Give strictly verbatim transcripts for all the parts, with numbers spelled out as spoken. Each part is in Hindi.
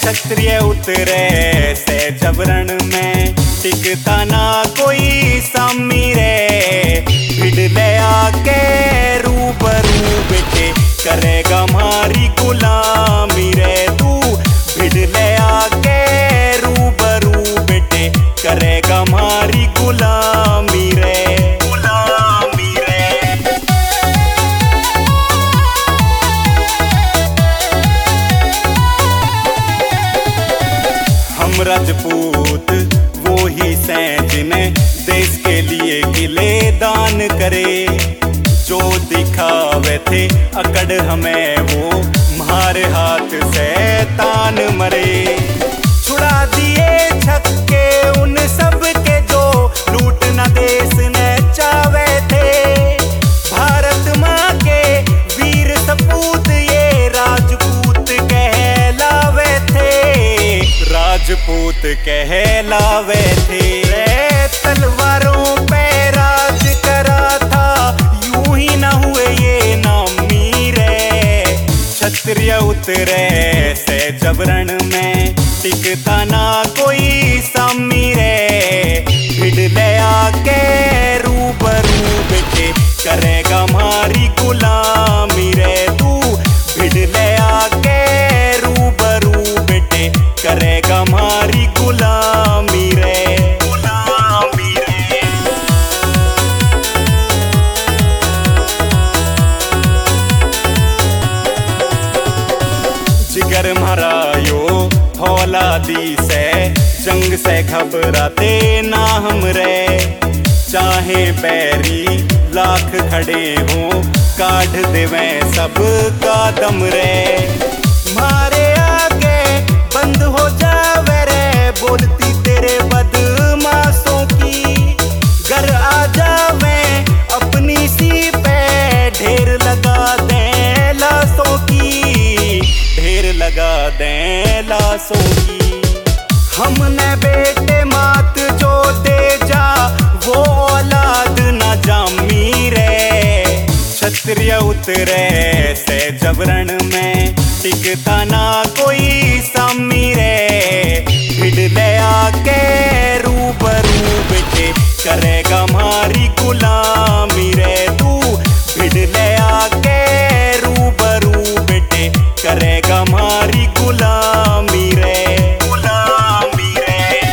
क्षत्रिय उतरे से जबरन में, टिकता ना कोई सामी रे। भिड़ ले आके रूबरू बेटे, करेगा हमारी गुलामी रे तू। भिड़ ले आके रूबरू बेटे, करेगा हमारी गुलामी रे। राजपूत वो ही हैं जिन्हें देश के लिए किले दान करे। जो दिखावे थे अकड़ हमें वो हमारे हाथ से तान मरे। छुड़ा दिए छक्के उन सब के जो लूटना देश ने चावे थे। भारत माँ के वीर सपूत ये राजपूत कहलावे थे। राजपूत कहलावे थे। तलवारों पे राज करा था, यूं ही ना हुए ये नामी रे। क्षत्रिय उतरे से जबरन में, टिकता ना कोई सामी रे। भिड़ ले आके रूबरू बेटे, करेगा हमारी गुलामी रे तू। भिड़ ले आके रूबरू बेटे, करेगा हमारी गुलामी रे। गुलामी रे। जिगर महारायो फौलादी से, जंग से घबराते ना हम रे। चाहे बैरी लाख खड़े हों, काढ़ देवें सब का दम रे। मारे आगे बंद हो जावे रे, बोलती तेरे बदमाशों की। घर आ जावे अपनी सी पे, ढेर लगा दें लाशों की। ढेर लगा दें लाशों की। हमने बेटे मात जो दे जा, वो औलाद न जामी रे। क्षत्रिय उतरे से जबरन में, टिकता ना कोई सामी रे। भिड़ ले आके रूबरू बेटे, करेगा हमारी गुलामी रे तू। भिड़ ले आके रूबरू बेटे, करेगा हमारी गुलामी रे। गुलामी रे।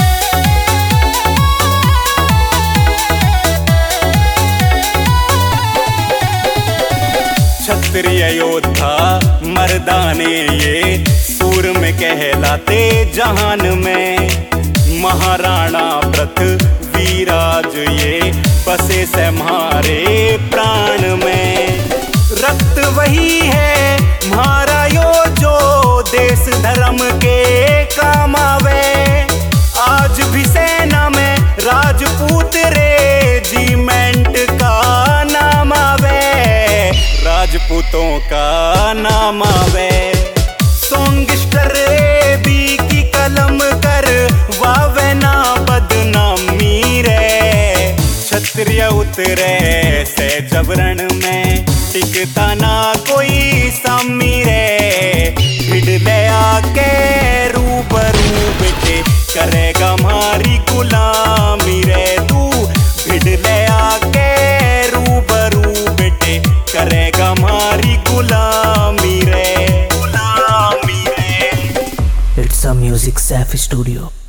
क्षत्रिय योद्धा मर्दाने ये, सूर में कहलाते जहान में। महाराणा व्रत वीराज ये, बसे से हमारे प्राण में। रक्त वही है हमारा यो जो देश धर्म के काम आवे। आज भी सेना में राजपूत रेजिमेंट का नाम आवे। राजपूतों का नाम आवे। सोंगिस्टर बी की कलम कर वावे ना बदनामी रे। क्षत्रिय उतरे से जबरन में, टिकता ना कोई सामी रे। भिड़ ले आके रूबरू बेटे, करेगा हमारी गुलामी रे तू। भिड़ ले आके रूबरू बेटे, करेगा हमारी गुलामी रे। गुलामी रे। It's a Music Safi Studio.